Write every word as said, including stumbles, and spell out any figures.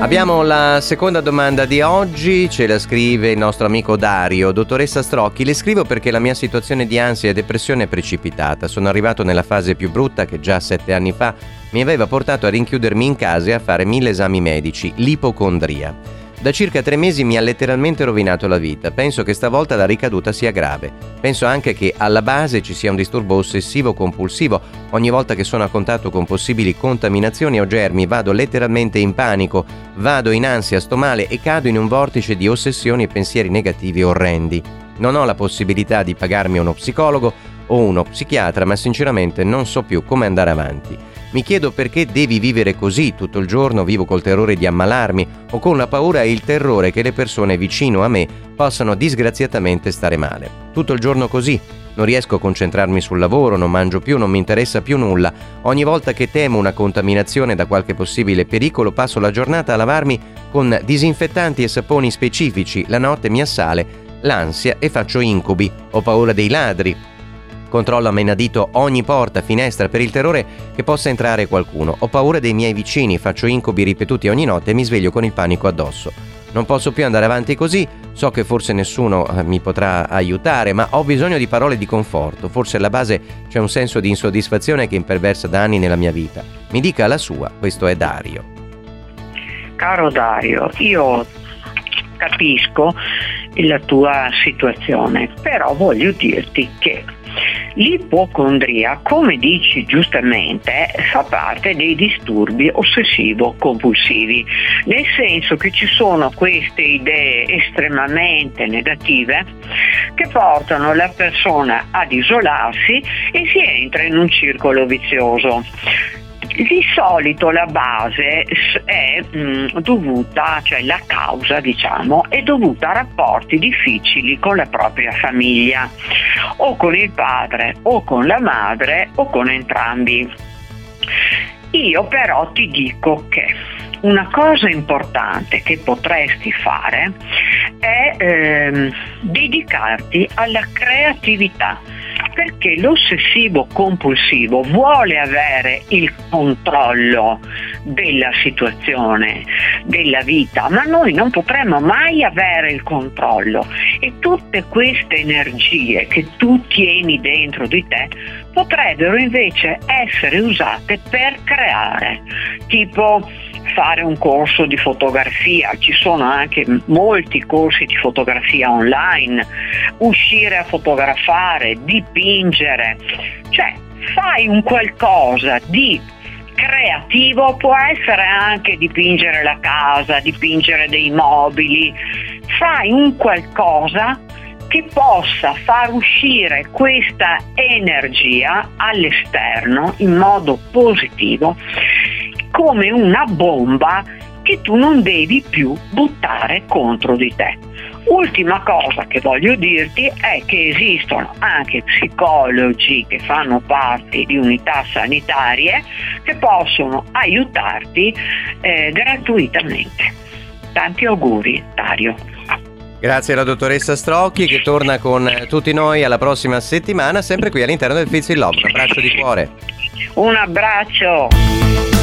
Abbiamo la seconda domanda di oggi, ce la scrive il nostro amico Dario. Dottoressa Strocchi, le scrivo perché la mia situazione di ansia e depressione è precipitata. Sono arrivato nella fase più brutta che già sette anni fa mi aveva portato a rinchiudermi in casa e a fare mille esami medici, l'ipocondria. Da circa tre mesi mi ha letteralmente rovinato la vita. Penso che stavolta la ricaduta sia grave. Penso anche che alla base ci sia un disturbo ossessivo-compulsivo. Ogni volta che sono a contatto con possibili contaminazioni o germi vado letteralmente in panico, vado in ansia, sto male e cado in un vortice di ossessioni e pensieri negativi orrendi. Non ho la possibilità di pagarmi uno psicologo o uno psichiatra, ma sinceramente non so più come andare avanti. Mi chiedo perché devi vivere così tutto il giorno, vivo col terrore di ammalarmi o con la paura e il terrore che le persone vicino a me possano disgraziatamente stare male. Tutto il giorno così, non riesco a concentrarmi sul lavoro, non mangio più, non mi interessa più nulla. Ogni volta che temo una contaminazione da qualche possibile pericolo passo la giornata a lavarmi con disinfettanti e saponi specifici, la notte mi assale l'ansia e faccio incubi, ho paura dei ladri. Controllo a menadito ogni porta, finestra per il terrore che possa entrare qualcuno. Ho paura dei miei vicini, faccio incubi ripetuti ogni notte e mi sveglio con il panico addosso. Non posso più andare avanti così, so che forse nessuno mi potrà aiutare, ma ho bisogno di parole di conforto. Forse alla base c'è un senso di insoddisfazione che imperversa da anni nella mia vita. Mi dica la sua, questo è Dario. Caro Dario, io capisco la tua situazione, però voglio dirti che l'ipocondria, come dici giustamente, fa parte dei disturbi ossessivo-compulsivi, nel senso che ci sono queste idee estremamente negative che portano la persona ad isolarsi e si entra in un circolo vizioso. Di solito la base è mh, dovuta, cioè la causa diciamo, è dovuta a rapporti difficili con la propria famiglia, o con il padre, o con la madre, o con entrambi. Io però ti dico che una cosa importante che potresti fare è ehm, dedicarti alla creatività, perché l'ossessivo compulsivo vuole avere il controllo della situazione, della vita, ma noi non potremo mai avere il controllo, e tutte queste energie che tu tieni dentro di te potrebbero invece essere usate per creare, tipo fare un corso di fotografia, ci sono anche molti corsi di fotografia online, uscire a fotografare, dipingere, cioè fai un qualcosa di creativo, può essere anche dipingere la casa, dipingere dei mobili, fai un qualcosa che possa far uscire questa energia all'esterno in modo positivo, come una bomba che tu non devi più buttare contro di te. Ultima cosa che voglio dirti è che esistono anche psicologi che fanno parte di unità sanitarie che possono aiutarti eh, gratuitamente. Tanti auguri, Dario. Grazie alla dottoressa Strocchi, che torna con tutti noi alla prossima settimana, sempre qui all'interno del Fizz in Love. Un abbraccio di cuore. Un abbraccio.